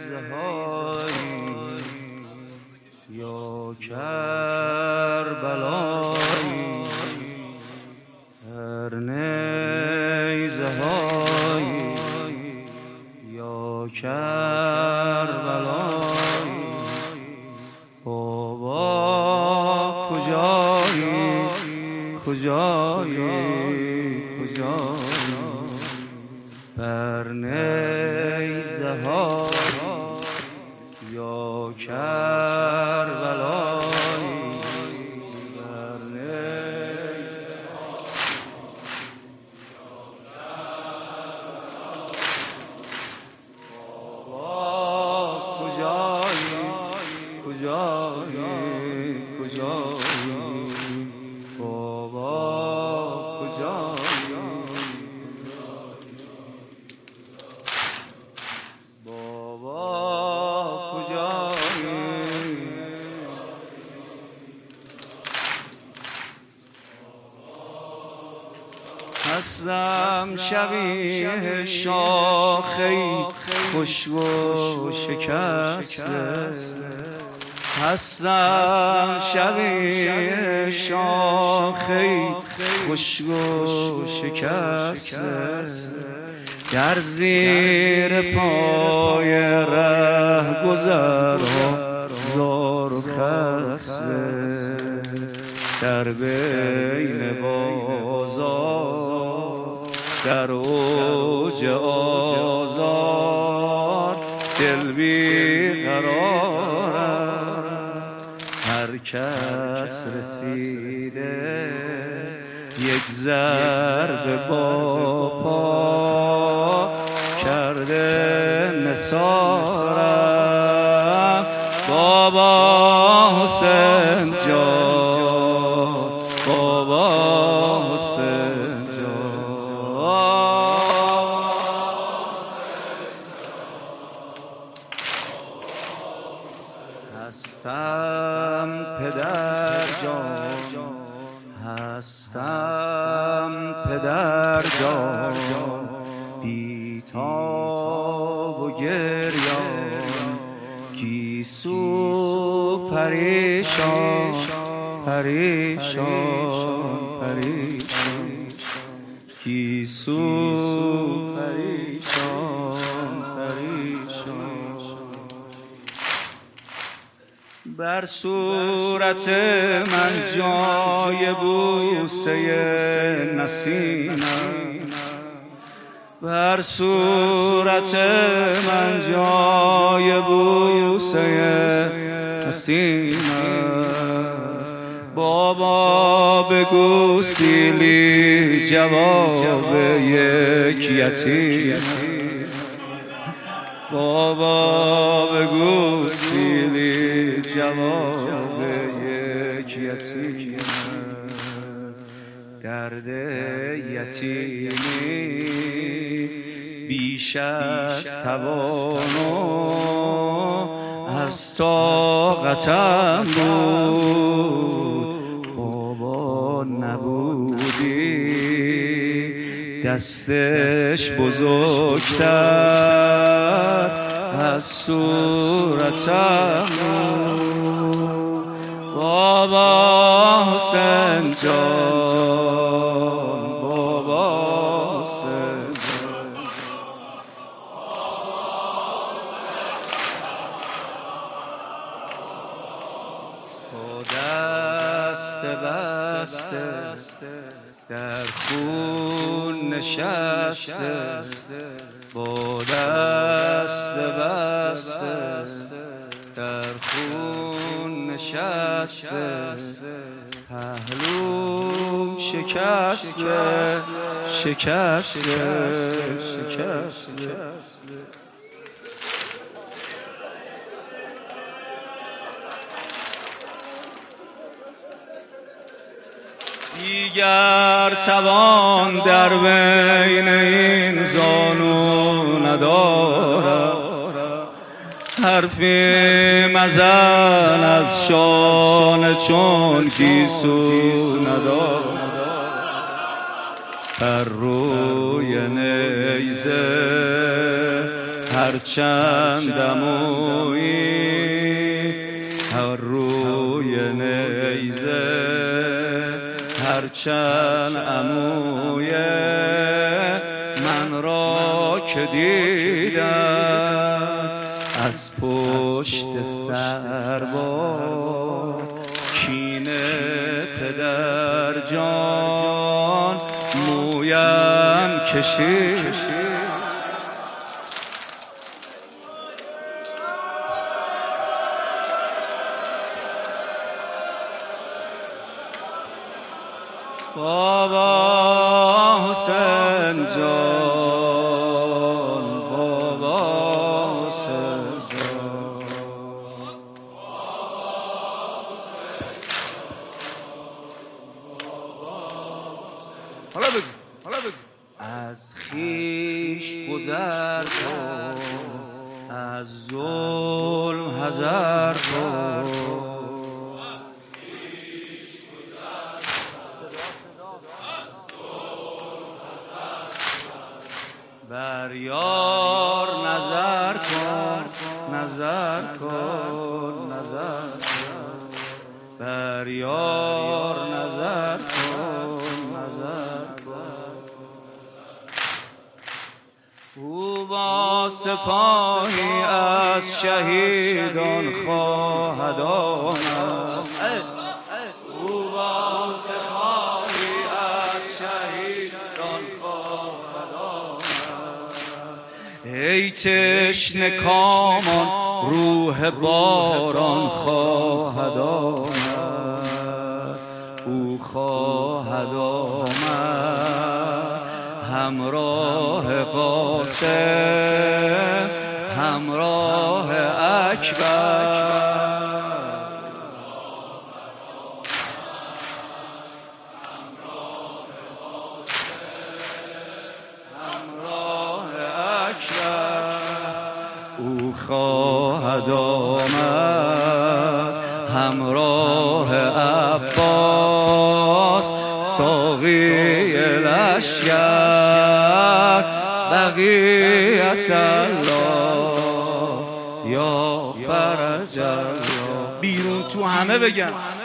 هایی یا کربلایی هر نیزه هایی یا کربلایی بابا کجایی بر نیزه ها یا کربلایی بر نیزه ها بابا کجایی هستم شبیه شاخه‌ای خشک و شکسته هستم شبیه شاخه‌ای خشک و شکسته در زیر پای ره گذرها زار و خسته در بین بازار در اوج آزار دل بیقرارم هر کس رسیده یک ضربه با پا کرده نثارم بابا حسین جان بابا حسین هستم پدر جان بی‌تاب و گریان گیسو پریشان گیسو پریشان بر صورت من جای بوسه نسیمم بر صورت من جای بوسه نسیمم بابا بگو سیلی جواب یک یتیم بابا بگو سیلی جواب یک یتیم درد یتیمی بیش از توان و از طاقتم بود بابا نبودی دستش بزرگتر از صورتم بابا حسین جان بابا حسین با دست بسته در خون نشسته با دست بسته در خون نشسته پهلوم شکسته دیگر توان در بین این زانو ندارم حرفی مزن از شانه چون گیسو ندارم بر روی نیزه هرچند عمویی هر روی نیزه، هرچند عموی من را که دیدم از پشت سر با کین پدر جان مویم کشید. بابا حسین جان، بابا حسین جان، حالا بگو، حالا بگو. از خویش گذر کن، از ظلم حذر کن، بر یار نظر کن، نظر کن، نظر کن، بر یار نظر کن، نظر کن. او با سپاهی از شهیدان خواهد آمد، او با سپاهی از شهیدان خواهد آمد. ای تشنه کامان روح باران خواهد آمد، او خواهد آمد همراه قاسم، همراه اکبر، او خواهد آمد همراه عباس ساقی لشکر، بقیت الله یا فرج الله. بیرون تو همه بگن